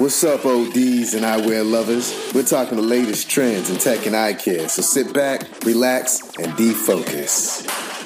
What's up, ODs and eyewear lovers? We're talking the latest trends in tech and eye care, so sit back, relax, and defocus.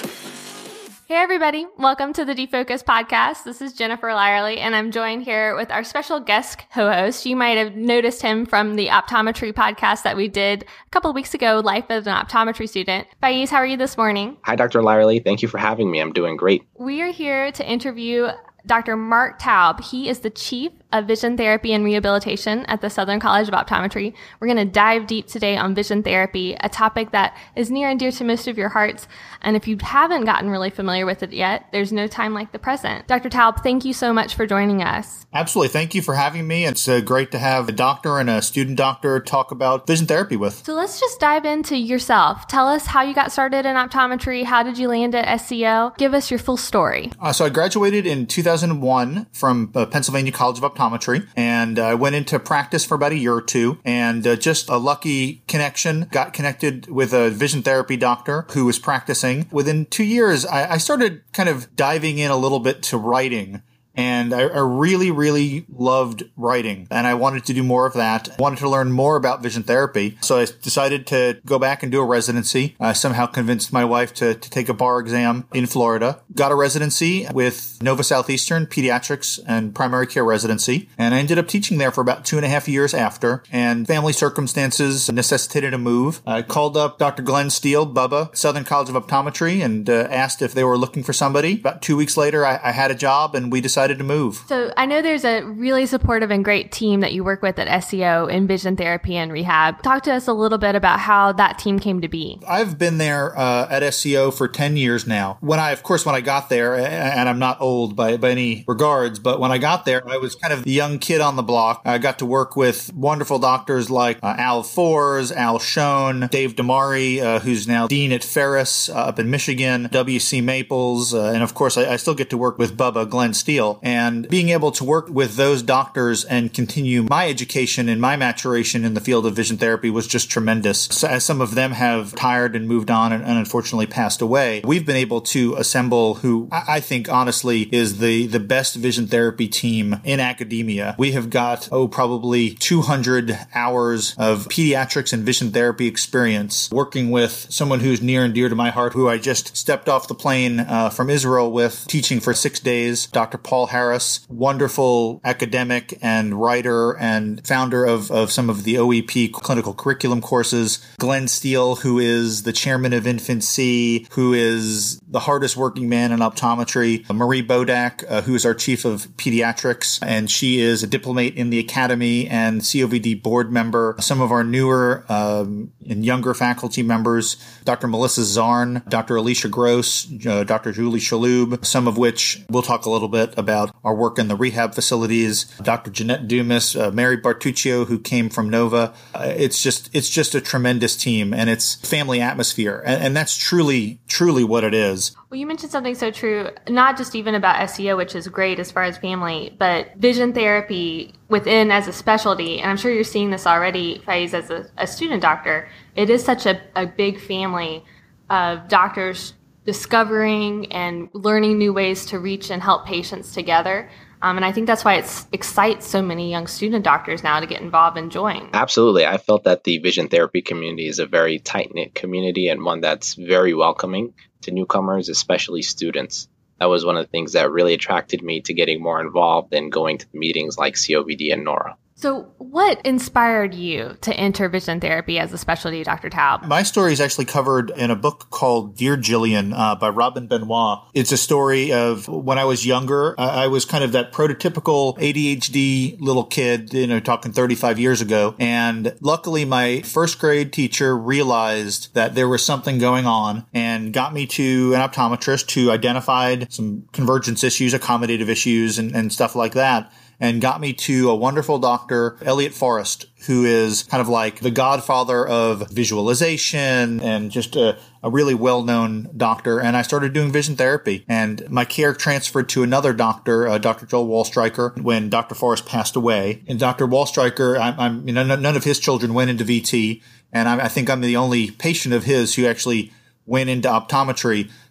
Hey everybody, welcome to the Defocus podcast. This is Jennifer Lyerly, and I'm joined here with our special guest co-host. You might have noticed him from the optometry podcast that we did a couple of weeks ago, Life as an Optometry Student. Faiz, how are you this morning? Hi, Dr. Lyerly. Thank you for having me. I'm doing great. We are here to interview Dr. Mark Taub. He is the Chief of Vision Therapy and Rehabilitation at the Southern College of Optometry. We're going to dive deep today on vision therapy, a topic that is near and dear to most of your hearts. And if you haven't gotten really familiar with it yet, there's no time like the present. Dr. Taub, thank you so much for joining us. Absolutely. Thank you for having me. It's great to have a doctor and a student doctor talk about vision therapy with. So let's just dive into yourself. Tell us how you got started in optometry. How did you land at SCO? Give us your full story. So I graduated in 2001 from Pennsylvania College of Optometry, and I went into practice for about a year or two, and just a lucky connection, got connected with a vision therapy doctor who was practicing. Within 2 years, I started kind of diving in a little bit to writing. And I really, really loved writing, and I wanted to do more of that. I wanted to learn more about vision therapy. So I decided to go back and do a residency. I somehow convinced my wife to take a bar exam in Florida. Got a residency with Nova Southeastern Pediatrics and Primary Care Residency. And I ended up teaching there for about 2.5 years after. And family circumstances necessitated a move. I called up Dr. Glenn Steele, Bubba, Southern College of Optometry, and asked if they were looking for somebody. About 2 weeks later, I had a job, and we decided to move. So I know there's a really supportive and great team that you work with at SCO in vision therapy and rehab. Talk to us a little bit about how that team came to be. I've been there at SCO for 10 years now. When I got there, and I'm not old by any regards, but when I got there, I was kind of the young kid on the block. I got to work with wonderful doctors like Al Fors, Al Schoen, Dave Damari, who's now dean at Ferris up in Michigan, W.C. Maples, and of course, I still get to work with Bubba, Glenn Steele. And being able to work with those doctors and continue my education and my maturation in the field of vision therapy was just tremendous. So, as some of them have retired and moved on and unfortunately passed away, we've been able to assemble who I think honestly is the best vision therapy team in academia. We have got, probably 200 hours of pediatrics and vision therapy experience working with someone who's near and dear to my heart, who I just stepped off the plane from Israel with, teaching for 6 days, Dr. Paul Harris, wonderful academic and writer and founder of some of the OEP clinical curriculum courses. Glenn Steele, who is the chairman of InfantC, who is the hardest working man in optometry. Marie Bodak, who is our chief of pediatrics, and she is a diplomate in the academy and COVD board member. Some of our newer and younger faculty members, Dr. Melissa Zarn, Dr. Alicia Gross, Dr. Julie Shaloub, some of which we'll talk a little bit about our work in the rehab facilities. Dr. Jeanette Dumas, Mary Bartuccio, who came from Nova. It's just a tremendous team, and it's family atmosphere. And that's truly what it is. Well, you mentioned something so true, not just even about SCO, which is great as far as family, but vision therapy within as a specialty. And I'm sure you're seeing this already, Faiz, as a student doctor. It is such a big family of doctors discovering and learning new ways to reach and help patients together. And I think that's why it excites so many young student doctors now to get involved and join. Absolutely. I felt that the vision therapy community is a very tight-knit community and one that's very welcoming to newcomers, especially students. That was one of the things that really attracted me to getting more involved and going to the meetings like COVD and NORA. So what inspired you to enter vision therapy as a specialty, Dr. Taub? My story is actually covered in a book called Dear Jillian by Robin Benoit. It's a story of when I was younger. I was kind of that prototypical ADHD little kid, talking 35 years ago. And luckily, my first grade teacher realized that there was something going on and got me to an optometrist who identified some convergence issues, accommodative issues, and stuff like that, and got me to a wonderful doctor, Elliot Forrest, who is kind of like the godfather of visualization and just a really well-known doctor. And I started doing vision therapy. And my care transferred to another doctor, Dr. Joel Wallstreicher, when Dr. Forrest passed away. And Dr. Wallstreicher, none of his children went into VT. And I think I'm the only patient of his who actually went into optometry.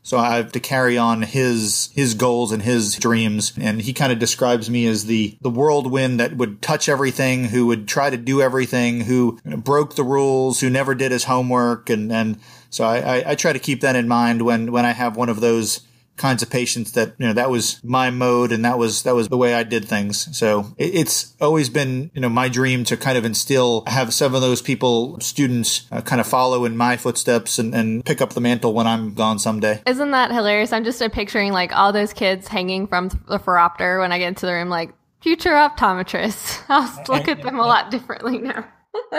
So I have to carry on his goals and his dreams. And he kind of describes me as the whirlwind that would touch everything, who would try to do everything, who broke the rules, who never did his homework. And so I try to keep that in mind when I have one of those kinds of patients that, that was my mode and that was the way I did things. So it's always been, my dream to kind of have some of those students kind of follow in my footsteps and pick up the mantle when I'm gone someday. Isn't that hilarious? I'm just picturing like all those kids hanging from the phoropter when I get into the room, like future optometrists. I'll look at them a lot differently now.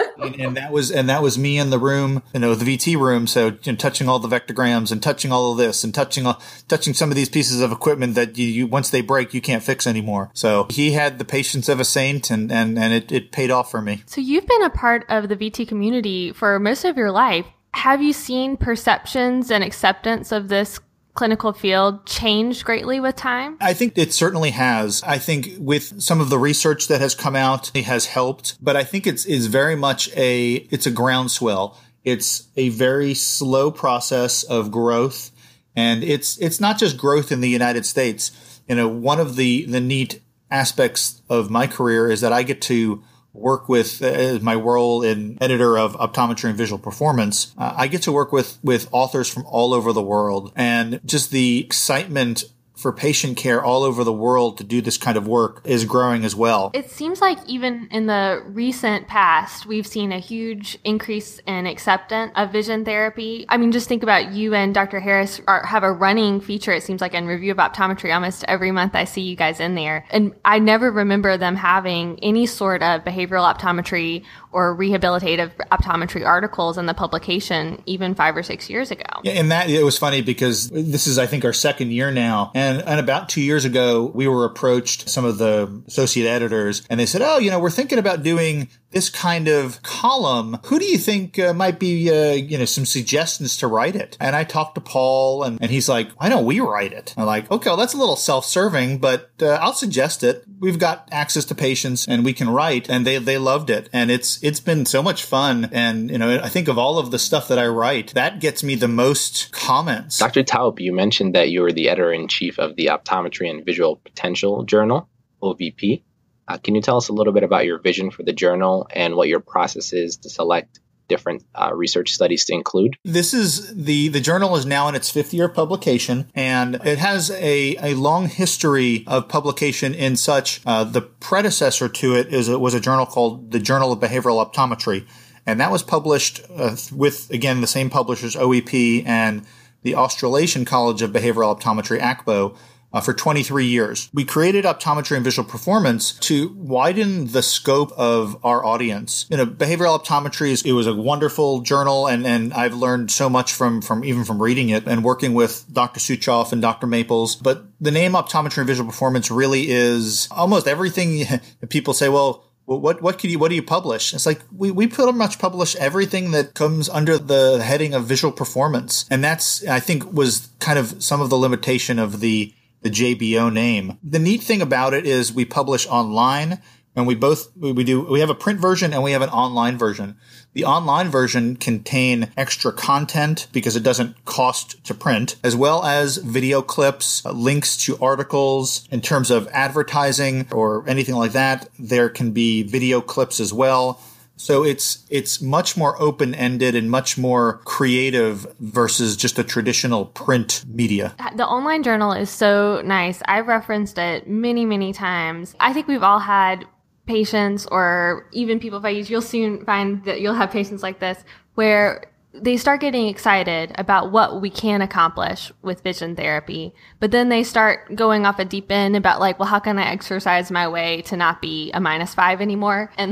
and that was me in the room, the VT room. So touching all the vectograms and touching all of this and touching some of these pieces of equipment that you once they break you can't fix anymore. So he had the patience of a saint, and it paid off for me. So you've been a part of the VT community for most of your life. Have you seen perceptions and acceptance of this clinical field change greatly with time? I think it certainly has. I think with some of the research that has come out, it has helped, but I think it's very much it's a groundswell. It's a very slow process of growth, and it's not just growth in the United States. One of the neat aspects of my career is that I get to work with, my role in editor of Optometry and Visual Performance, I get to work with authors from all over the world, and just the excitement for patient care all over the world to do this kind of work is growing as well. It seems like even in the recent past, we've seen a huge increase in acceptance of vision therapy. I mean, just think about you and Dr. Harris have a running feature, it seems like, in Review of Optometry. Almost every month I see you guys in there. And I never remember them having any sort of behavioral optometry or rehabilitative optometry articles in the publication even 5 or 6 years ago. Yeah, and that it was funny because this is, I think, our second year now. And about 2 years ago, we were approached, some of the associate editors, and they said, we're thinking about doing this kind of column. Who do you think might be, some suggestions to write it? And I talked to Paul, and he's like, why don't we write it? I'm like, okay, well, that's a little self-serving, but I'll suggest it. We've got access to patients, and we can write, and they loved it. And it's been so much fun. And, I think of all of the stuff that I write, that gets me the most comments. Dr. Taup, you mentioned that you were the editor-in-chief of the Optometry and Visual Potential Journal, OVP. Can you tell us a little bit about your vision for the journal and what your process is to select different research studies to include? This is the journal is now in its 5th year of publication, and it has a long history of publication in such. The predecessor to it was a journal called the Journal of Behavioral Optometry, and that was published with, again, the same publishers, OEP, and the Australasian College of Behavioral Optometry, ACBO, for 23 years. We created Optometry and Visual Performance to widen the scope of our audience. Behavioral optometry it was a wonderful journal, and I've learned so much from reading it and working with Dr. Suchoff and Dr. Maples. But the name Optometry and Visual Performance really is almost everything. People say, well, what do you publish? It's like we pretty much publish everything that comes under the heading of visual performance, and that's, I think, was kind of some of the limitation of the JBO name. The neat thing about it is we publish online, and we have a print version and we have an online version. The online version contain extra content because it doesn't cost to print, as well as video clips, links to articles. In terms of advertising or anything like that, there can be video clips as well. So it's much more open-ended and much more creative versus just a traditional print media. The online journal is so nice. I've referenced it many, many times. I think we've all had patients, or even people, you'll soon find that you'll have patients like this, where they start getting excited about what we can accomplish with vision therapy, but then they start going off a deep end about like, well, how can I exercise my way to not be a -5 anymore? And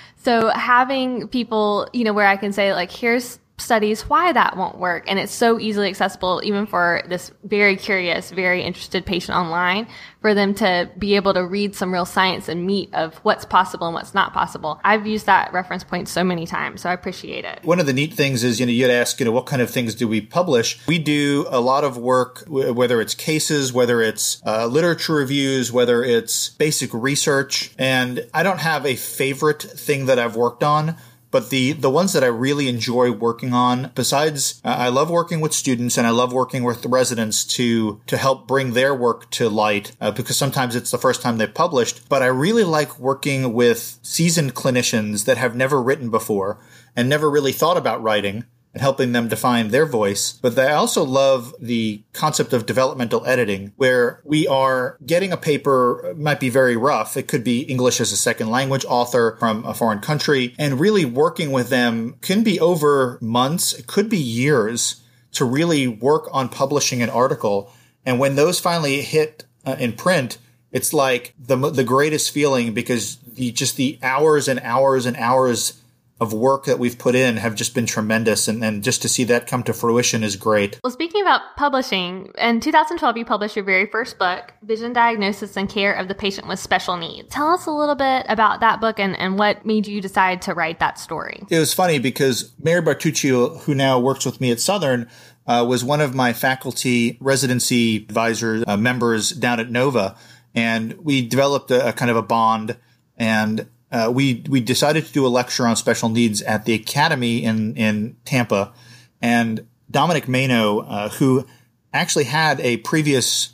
so having people, where I can say like, here's studies why that won't work. And it's so easily accessible, even for this very curious, very interested patient online, for them to be able to read some real science and meat of what's possible and what's not possible. I've used that reference point so many times, so I appreciate it. One of the neat things is, you'd ask, what kind of things do we publish? We do a lot of work, whether it's cases, whether it's literature reviews, whether it's basic research. And I don't have a favorite thing that I've worked on, But the ones that I really enjoy working on, besides I love working with students and I love working with the residents to help bring their work to light, because sometimes it's the first time they've published. But I really like working with seasoned clinicians that have never written before and never really thought about writing, and helping them define their voice. But I also love the concept of developmental editing, where we are getting a paper, it might be very rough. It could be English as a second language author from a foreign country, and really working with them can be over months, it could be years, to really work on publishing an article. And when those finally hit in print, it's like the greatest feeling, because the hours and hours and hours of work that we've put in have just been tremendous. And just to see that come to fruition is great. Well, speaking about publishing, in 2012, you published your very first book, Vision Diagnosis and Care of the Patient with Special Needs. Tell us a little bit about that book and what made you decide to write that story. It was funny because Mary Bartucci, who now works with me at Southern, was one of my faculty residency advisors, members down at Nova. And we developed a kind of a bond, and we decided to do a lecture on special needs at the Academy in Tampa. And Dominic Maino, who actually had a previous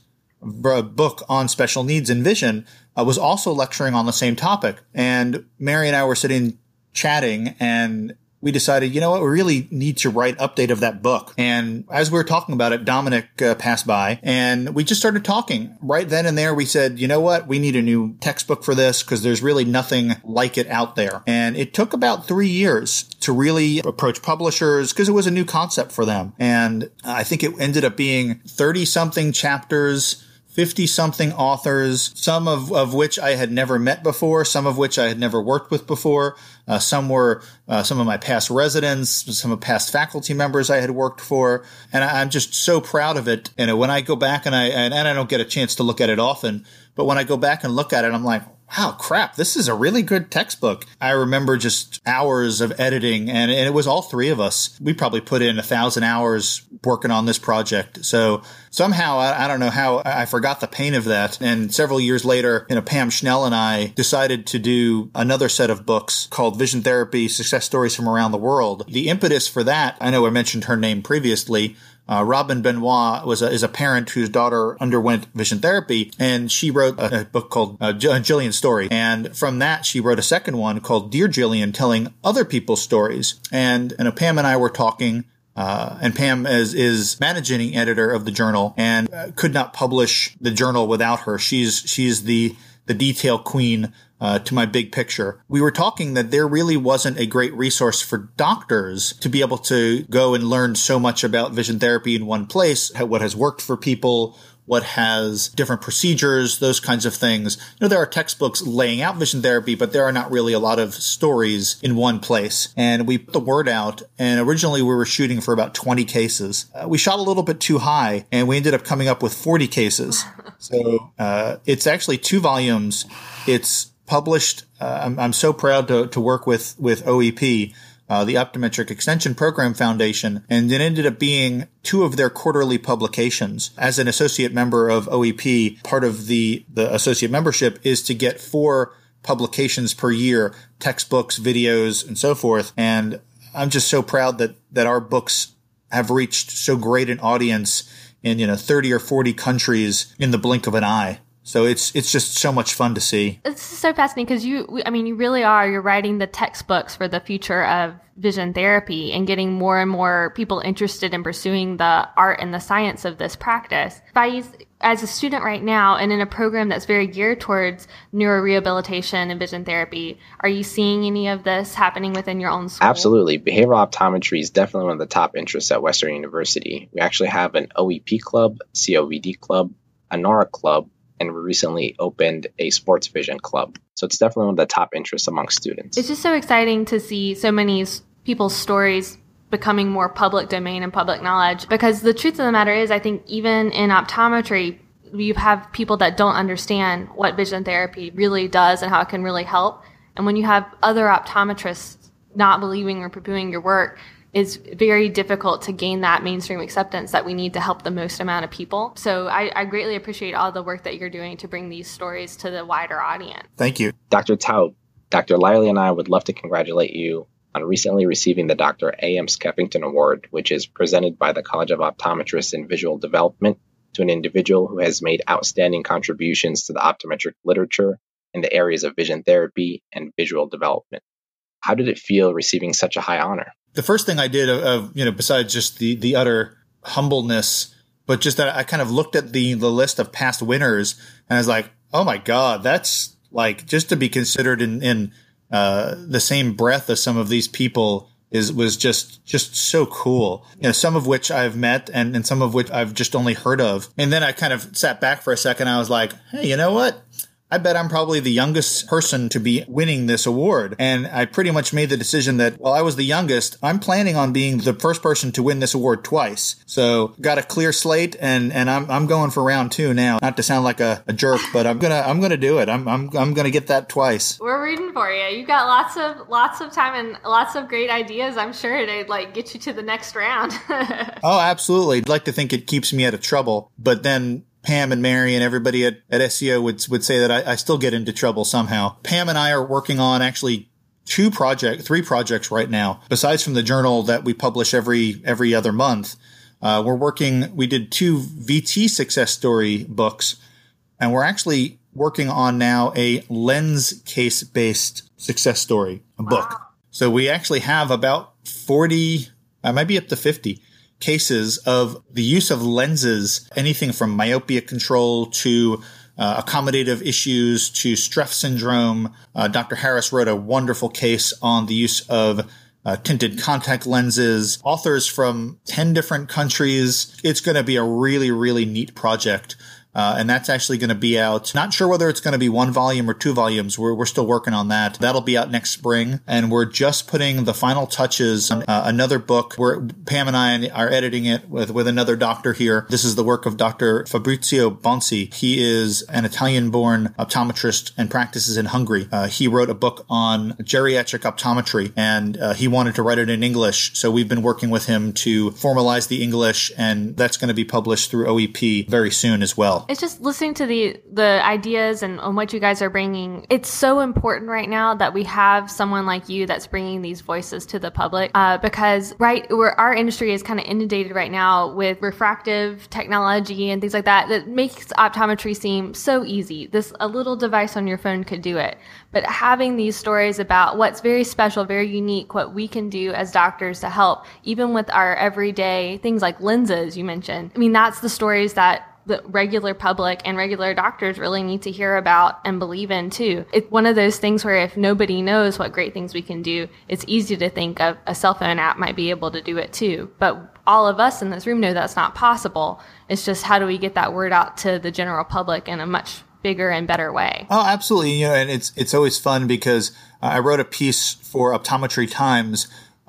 book on special needs and vision, was also lecturing on the same topic. And Mary and I were sitting chatting, and we decided, you know what, we really need to write update of that book. And as we were talking about it, Dominic passed by, and we just started talking. Right then and there, we said, you know what, we need a new textbook for this because there's really nothing like it out there. And it took about 3 years to really approach publishers because it was a new concept for them. And I think it ended up being 30-something chapters, 50-something authors, some of which I had never met before, some of which I had never worked with before. Some were some of my past residents, some of past faculty members I had worked for. And I'm just so proud of it. And when I go back and I don't get a chance to look at it often, but when I go back and look at it, I'm like, wow, crap, this is a really good textbook. I remember just hours of editing, and it was all three of us. We probably put in 1,000 hours working on this project. So somehow, I don't know how, I forgot the pain of that. And several years later, Pam Schnell and I decided to do another set of books called Vision Therapy, Success Stories from Around the World. The impetus for that, I know I mentioned her name previously, Robin Benoit is a parent whose daughter underwent vision therapy, and she wrote a book called Jillian's Story. And from that, she wrote a second one called Dear Jillian, telling other people's stories. And Pam and I were talking, and Pam is managing editor of the journal and could not publish the journal without her. She's the detail queen to my big picture. We were talking that there really wasn't a great resource for doctors to be able to go and learn so much about vision therapy in one place, what has worked for people, what has different procedures, those kinds of things. There are textbooks laying out vision therapy, but there are not really a lot of stories in one place. And we put the word out, and originally we were shooting for about 20 cases. We shot a little bit too high, and we ended up coming up with 40 cases. So it's actually 2 volumes. It's published. I'm so proud to work with OEP, the Optometric Extension Program Foundation, and it ended up being 2 of their quarterly publications. As an associate member of OEP, part of the associate membership is to get 4 publications per year, textbooks, videos, and so forth. And I'm just so proud that our books have reached so great an audience in 30 or 40 countries in the blink of an eye. So it's just so much fun to see. It's so fascinating because you really are. You're writing the textbooks for the future of vision therapy and getting more and more people interested in pursuing the art and the science of this practice. Faiz, as a student right now and in a program that's very geared towards neurorehabilitation and vision therapy, are you seeing any of this happening within your own school? Absolutely. Behavioral optometry is definitely one of the top interests at Western University. We actually have an OEP club, COVD club, a NORA club, and we recently opened a sports vision club. So it's definitely one of the top interests among students. It's just so exciting to see so many people's stories becoming more public domain and public knowledge, because the truth of the matter is, I think even in optometry, you have people that don't understand what vision therapy really does and how it can really help. And when you have other optometrists not believing or poo-pooing your work, it's very difficult to gain that mainstream acceptance that we need to help the most amount of people. So I greatly appreciate all the work that you're doing to bring these stories to the wider audience. Thank you. Dr. Taub, Dr. Lively and I would love to congratulate you on recently receiving the Dr. A.M. Skeffington Award, which is presented by the College of Optometrists in Visual Development to an individual who has made outstanding contributions to the optometric literature in the areas of vision therapy and visual development. How did it feel receiving such a high honor? The first thing I did besides just the utter humbleness, but just that I kind of looked at the list of past winners and I was like, oh my God, that's like just to be considered in the same breath as some of these people was just so cool. Some of which I've met and some of which I've just only heard of. And then I kind of sat back for a second. I was like, hey, you know what? I bet I'm probably the youngest person to be winning this award. And I pretty much made the decision that while I was the youngest, I'm planning on being the first person to win this award twice. So got a clear slate and I'm going for round 2 now. Not to sound like a jerk, but I'm gonna do it. I'm gonna get that twice. We're rooting for you. You got lots of time and lots of great ideas. I'm sure to get you to the next round. Oh, absolutely. I'd like to think it keeps me out of trouble, but then Pam and Mary and everybody at SEO would say that I still get into trouble somehow. Pam and I are working on actually 3 projects right now. Besides from the journal that we publish every other month, we did 2 VT success story books, and we're actually working on now a lens case based success story book. So we actually have about 40, I might be up to 50 cases of the use of lenses, anything from myopia control to accommodative issues to Streff syndrome. Dr. Harris wrote a wonderful case on the use of tinted contact lenses. Authors from 10 different countries. It's going to be a really, really neat project. And that's actually going to be out. Not sure whether it's going to be 1 volume or 2 volumes. We're still working on that. That'll be out next spring. And we're just putting the final touches on another book where Pam and I are editing it with another doctor here. This is the work of Dr. Fabrizio Bonsi. He is an Italian-born optometrist and practices in Hungary. He wrote a book on geriatric optometry, and he wanted to write it in English. So we've been working with him to formalize the English, and that's going to be published through OEP very soon as well. It's just listening to the ideas and on what you guys are bringing. It's so important right now that we have someone like you that's bringing these voices to the public because our industry is kind of inundated right now with refractive technology and things like that makes optometry seem so easy. A little device on your phone could do it. But having these stories about what's very special, very unique, what we can do as doctors to help, even with our everyday things like lenses you mentioned. I mean, that's the stories that the regular public and regular doctors really need to hear about and believe in too. It's one of those things where if nobody knows what great things we can do, it's easy to think of a cell phone app might be able to do it too. But all of us in this room know that's not possible. It's just how do we get that word out to the general public in a much bigger and better way? Oh, absolutely. And it's always fun because I wrote a piece for Optometry Times,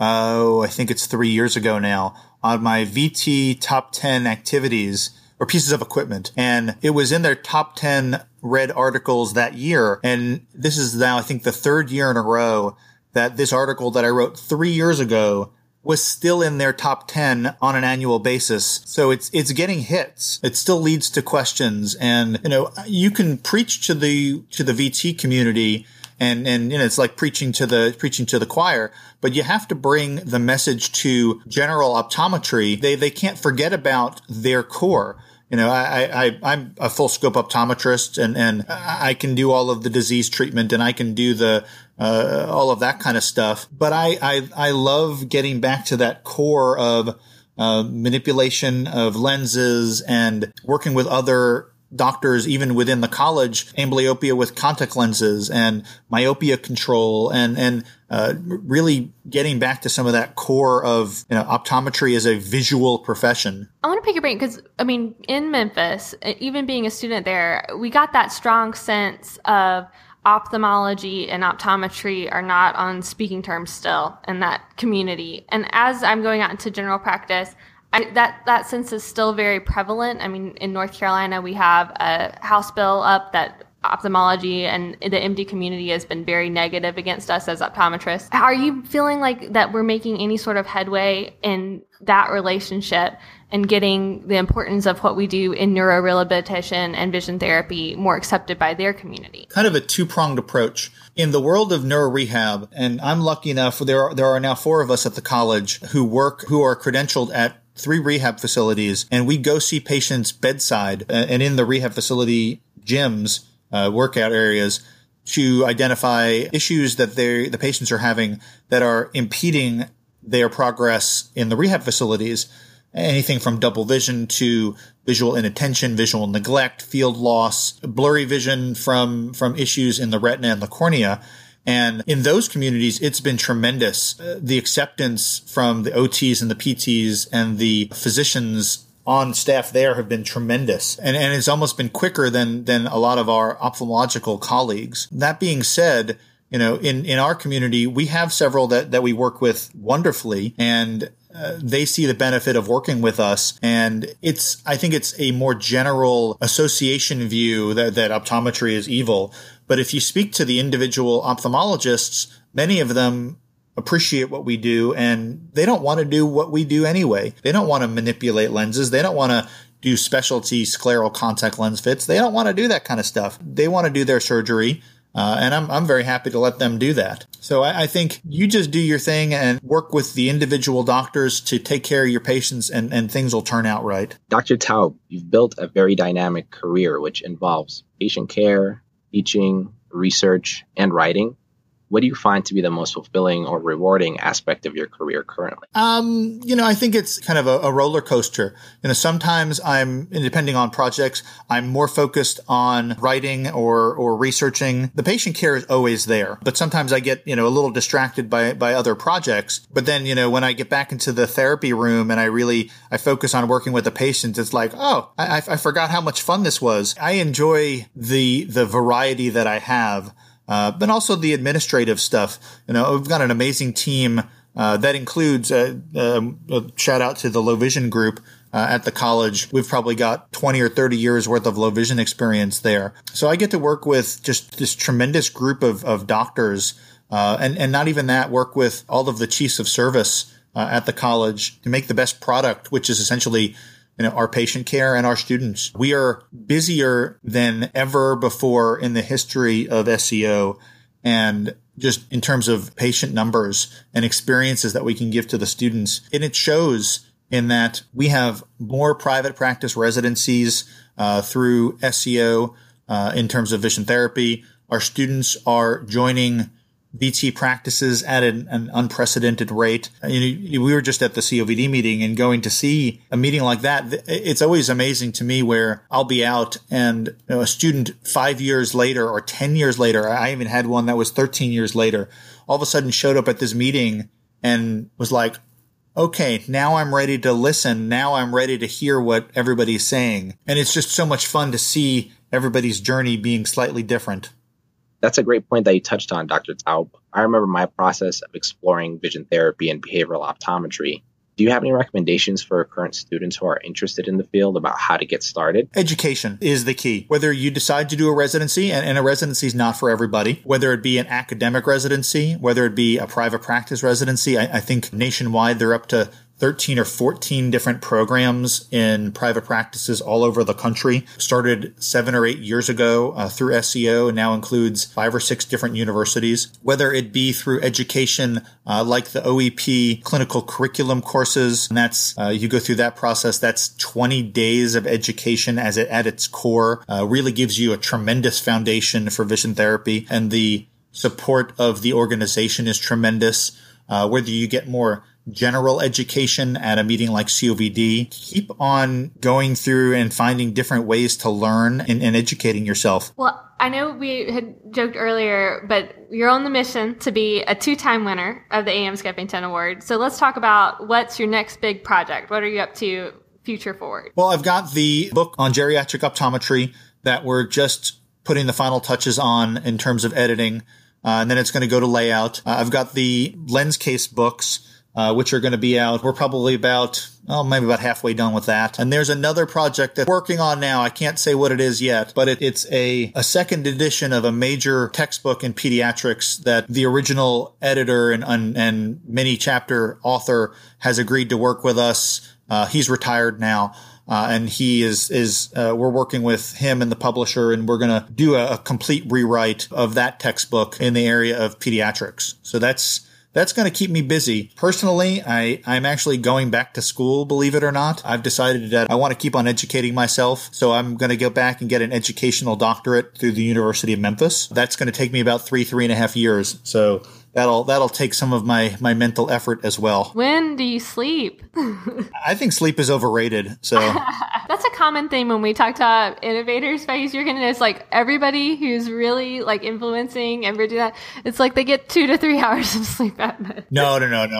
I think it's 3 years ago now, on my VT top 10 activities or pieces of equipment. And it was in their top 10 read articles that year. And this is now, I think, the 3rd year in a row that this article that I wrote 3 years ago was still in their top 10 on an annual basis. So it's getting hits. It still leads to questions. And, you can preach to the VT community and it's like preaching to the choir, but you have to bring the message to general optometry. They can't forget about their core. I'm a full scope optometrist and I can do all of the disease treatment and I can do all of that kind of stuff. But I love getting back to that core of manipulation of lenses and working with other doctors, even within the college, amblyopia with contact lenses and myopia control and really getting back to some of that core of optometry as a visual profession. I want to pick your brain because, in Memphis, even being a student there, we got that strong sense of ophthalmology and optometry are not on speaking terms still in that community. And as I'm going out into general practice, that sense is still very prevalent. In North Carolina, we have a House bill up that ophthalmology and the MD community has been very negative against us as optometrists. Are you feeling like that we're making any sort of headway in that relationship and getting the importance of what we do in neurorehabilitation and vision therapy more accepted by their community? Kind of a two-pronged approach. In the world of neurorehab, and I'm lucky enough, there are now 4 of us at the college who are credentialed at 3 rehab facilities, and we go see patients bedside and in the rehab facility gyms, workout areas, to identify issues that the patients are having that are impeding their progress in the rehab facilities. Anything from double vision to visual inattention, visual neglect, field loss, blurry vision from issues in the retina and the cornea. And in those communities, it's been tremendous. The acceptance from the OTs and the PTs and the physicians on staff there have been tremendous. And it's almost been quicker than a lot of our ophthalmological colleagues. That being said, in our community, we have several that we work with wonderfully, and they see the benefit of working with us. And I think it's a more general association view that optometry is evil. But if you speak to the individual ophthalmologists, many of them appreciate what we do, and they don't want to do what we do anyway. They don't want to manipulate lenses. They don't want to do specialty scleral contact lens fits. They don't want to do that kind of stuff. They want to do their surgery. And I'm very happy to let them do that. So I think you just do your thing and work with the individual doctors to take care of your patients, and things will turn out right. Dr. Taub, you've built a very dynamic career, which involves patient care, teaching, research, and writing. What do you find to be the most fulfilling or rewarding aspect of your career currently? I think it's kind of a roller coaster. Sometimes depending on projects, I'm more focused on writing or researching. The patient care is always there, but sometimes I get, a little distracted by other projects. But then, when I get back into the therapy room and I focus on working with the patients, it's like, oh, I forgot how much fun this was. I enjoy the variety that I have. But also the administrative stuff. We've got an amazing team that includes a shout out to the low vision group at the college. We've probably got 20 or 30 years worth of low vision experience there. So I get to work with just this tremendous group of doctors, and not even that, work with all of the chiefs of service at the college to make the best product, which is essentially our patient care and our students. We are busier than ever before in the history of SCO, and just in terms of patient numbers and experiences that we can give to the students. And it shows in that we have more private practice residencies through SCO in terms of vision therapy. Our students are joining VT practices at an unprecedented rate. We were just at the COVD meeting, and going to see a meeting like that, it's always amazing to me where I'll be out and a student 5 years later or 10 years later, I even had one that was 13 years later, all of a sudden showed up at this meeting and was like, okay, now I'm ready to listen. Now I'm ready to hear what everybody's saying. And it's just so much fun to see everybody's journey being slightly different. That's a great point that you touched on, Dr. Taub. I remember my process of exploring vision therapy and behavioral optometry. Do you have any recommendations for current students who are interested in the field about how to get started? Education is the key. Whether you decide to do a residency, and a residency is not for everybody, whether it be an academic residency, whether it be a private practice residency, I think nationwide they're up to 13 or 14 different programs in private practices all over the country. Started 7 or 8 years ago through SCO, and now includes 5 or 6 different universities. Whether it be through education like the OEP clinical curriculum courses, and that's you go through that process. That's 20 days of education at its core. Really gives you a tremendous foundation for vision therapy, and the support of the organization is tremendous. Whether you get more general education at a meeting like COVD, keep on going through and finding different ways to learn and educating yourself. Well, I know we had joked earlier, but you're on the mission to be a 2-time winner of the AM Skeffington 10 Award. So let's talk about what's your next big project. What are you up to future forward? Well, I've got the book on geriatric optometry that we're just putting the final touches on in terms of editing. And then it's going to go to layout. I've got the lens case books which are going to be out. We're probably maybe about halfway done with that. And there's another project that we're working on now. I can't say what it is yet, but it's a second edition of a major textbook in pediatrics that the original editor and many chapter author has agreed to work with us. He's retired now. And we're working with him and the publisher, and we're going to do a complete rewrite of that textbook in the area of pediatrics. So that's going to keep me busy. Personally, I'm actually going back to school, believe it or not. I've decided that I want to keep on educating myself. So I'm going to go back and get an educational doctorate through the University of Memphis. That's going to take me about 3.5 years. So that'll take some of my mental effort as well. When do you sleep? I think sleep is overrated. So that's a common thing when we talk to innovators. You're going to notice like everybody who's really like influencing and bridging that, it's like they get 2 to 3 hours of sleep at night. No.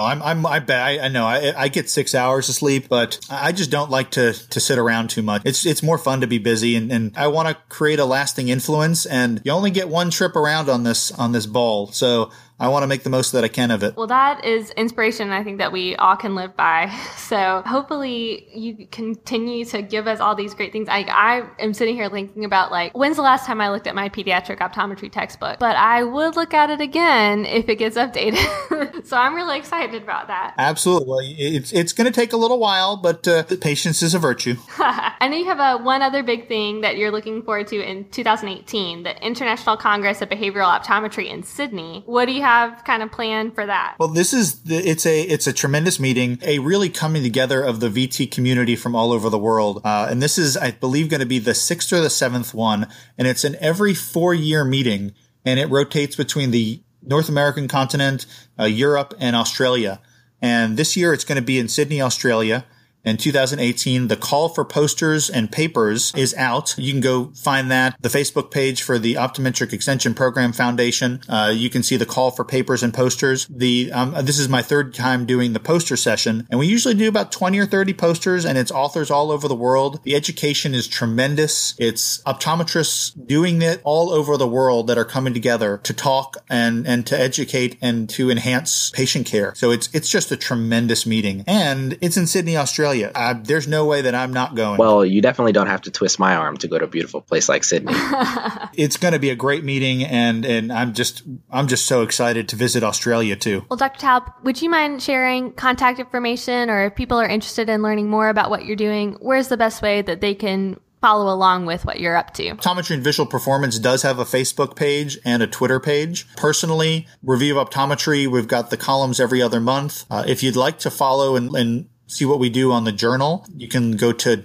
I know I get 6 hours of sleep, but I just don't like to sit around too much. It's more fun to be busy, and I want to create a lasting influence. And you only get one trip around on this ball, so I want to make the most that I can of it. Well, that is inspiration, I think, that we all can live by. So hopefully you continue to give us all these great things. I am sitting here thinking about, like, when's the last time I looked at my pediatric optometry textbook? But I would look at it again if it gets updated. So I'm really excited about that. Absolutely. Well, it's going to take a little while, but patience is a virtue. I know you have one other big thing that you're looking forward to in 2018, the International Congress of Behavioral Optometry in Sydney. What do you have kind of planned for that? Well, it's a tremendous meeting, a really coming together of the VT community from all over the world. And this is, I believe, going to be the 6th or the 7th one. And it's an every 4-year meeting, and it rotates between the North American continent, Europe, and Australia. And this year it's going to be in Sydney, Australia. In 2018, the call for posters and papers is out. You can go find that. The Facebook page for the Optometric Extension Program Foundation. You can see the call for papers and posters. This is my 3rd time doing the poster session, and we usually do about 20 or 30 posters, and it's authors all over the world. The education is tremendous. It's optometrists doing it all over the world that are coming together to talk and to educate and to enhance patient care. So it's just a tremendous meeting, and it's in Sydney, Australia. There's no way that I'm not going. Well, you definitely don't have to twist my arm to go to a beautiful place like Sydney. It's going to be a great meeting, and I'm just so excited to visit Australia too. Well, Dr. Taub, would you mind sharing contact information, or if people are interested in learning more about what you're doing, where's the best way that they can follow along with what you're up to? Optometry and Visual Performance does have a Facebook page and a Twitter page. Personally, Review of Optometry, we've got the columns every other month. If you'd like to follow and see what we do on the journal, you can go to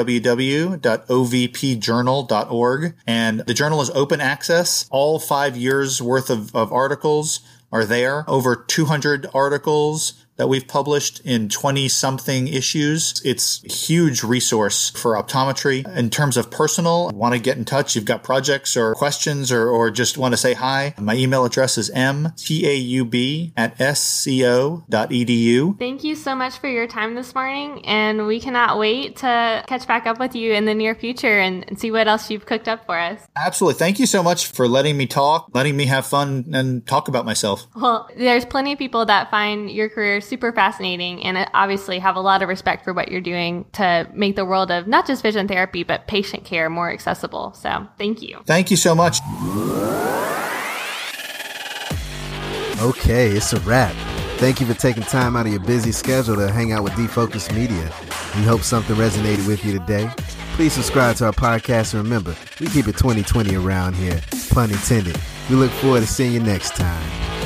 www.ovpjournal.org. And the journal is open access. All 5 years worth of articles are there. Over 200 articles that we've published in 20-something issues. It's a huge resource for optometry. In terms of personal, want to get in touch, you've got projects or questions or just want to say hi, my email address is mtaub@sco.edu. Thank you so much for your time this morning, and we cannot wait to catch back up with you in the near future and see what else you've cooked up for us. Absolutely. Thank you so much for letting me talk, letting me have fun and talk about myself. Well, there's plenty of people that find your career super fascinating and obviously have a lot of respect for what you're doing to make the world of not just vision therapy, but patient care more accessible. So thank you. Thank you so much. Okay, it's a wrap. Thank you for taking time out of your busy schedule to hang out with Defocus Media. We hope something resonated with you today. Please subscribe to our podcast, and remember, we keep it 2020 around here. Pun intended. We look forward to seeing you next time.